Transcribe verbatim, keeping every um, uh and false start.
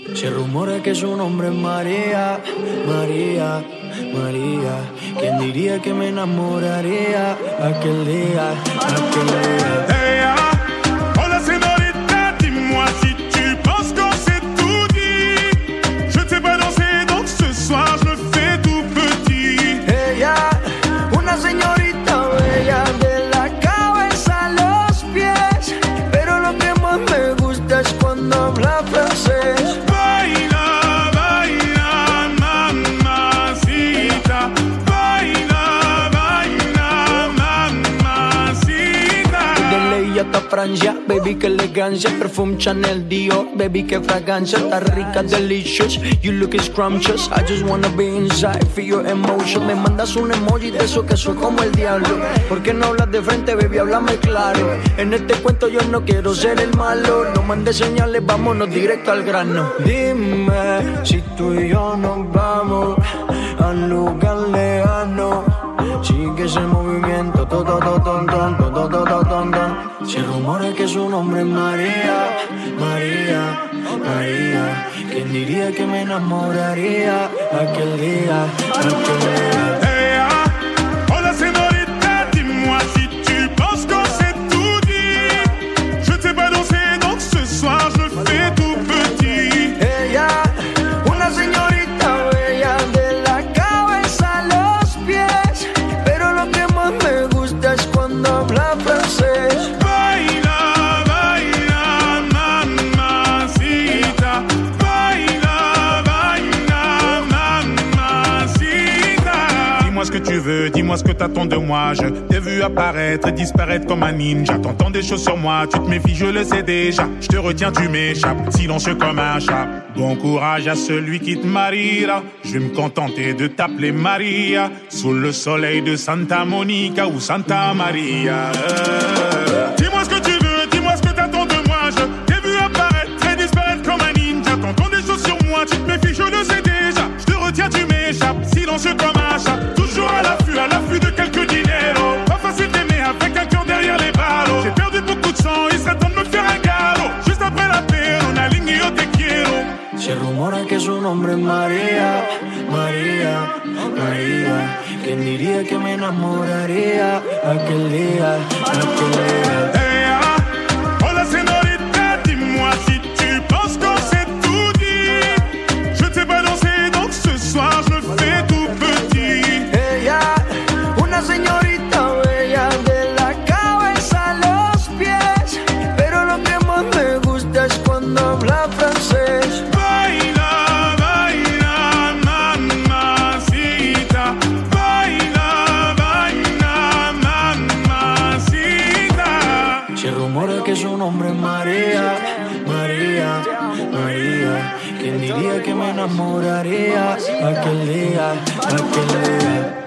Se rumora que su nombre es María, María, María. ¿Quién diría que me enamoraría aquel día, aquel día? Hey, ah, hola señorita, dis-moi si tu penses qu'on s'est tout dit. Je t'ai pas dansé, donc ce soir je me fais tout petit. Ella, una señorita bella de la cabeza a los pies, pero lo que más me gusta es cuando habla francés. Hasta Francia, baby, que elegancia. Perfume Chanel, Dior, baby, que fragancia. Está rica, delicious, you look scrumptious. I just wanna be inside, feel your emotion. Me mandas un emoji de eso que soy como el diablo. ¿Por qué no hablas de frente, baby? Háblame claro. En este cuento yo no quiero ser el malo. No mandes señales, vámonos directo al grano. Dime si tú y yo nos vamos a un lugar lejano. Sigue ese movimiento, todo, todo, todo, todo, todo, todo, todo. Se rumora que su nombre es María, María, María. ¿Quién diría que me enamoraría aquel día, aquel día? Hey, ah, hola señorita, dis-moi si tu penses qu'on s'est tout dit. Je t'ai pas dansé, donc ce soir je me fais tout petit. Ella, una señorita bella de la cabeza a los pies, pero lo que más me gusta es cuando habla francés. Dis-moi ce que tu veux, dis-moi ce que t'attends de moi. Je t'ai vu apparaître et disparaître comme un ninja. T'entends des choses sur moi, tu te méfies, je le sais déjà. Je te retiens, tu m'échappes, silencieux comme un chat. Bon courage à celui qui te mariera. Je vais me contenter de t'appeler Maria. Sous le soleil de Santa Monica ou Santa Maria. euh. Dis-moi ce que tu veux, dis-moi ce que t'attends de moi. Je t'ai vu apparaître et disparaître comme un ninja. T'entends des choses sur moi, tu te méfies, je le sais déjà. Je te retiens, tu m'échappes, silencieux comme un chat. Toujours à l'affût, à l'affût de quelques dinero. Pas facile d'aimer avec un cœur derrière les ballots. J'ai perdu beaucoup de sang, il serait temps de me faire un galop. Juste après la paix, on aligne yo te quiero. Se rumora que su nombre es María, María, María. ¿Quién diría que me enamoraría aquel día, aquel día? Hey, ah, hola señorita, dis-moi si tu penses qu'on s'est tout dit. Je t'ai pas dansé, donc ce soir je me fais tout petit. Ella, una señorita bella de la cabeza a los pies, pero lo que más me gusta es cuando habla francés. Baila, baila, mamacita. Baila, baila, mamacita. Se rumora que su nombre es María, María, María. ¿Quién diría que me enamoraría aquel día, aquel día?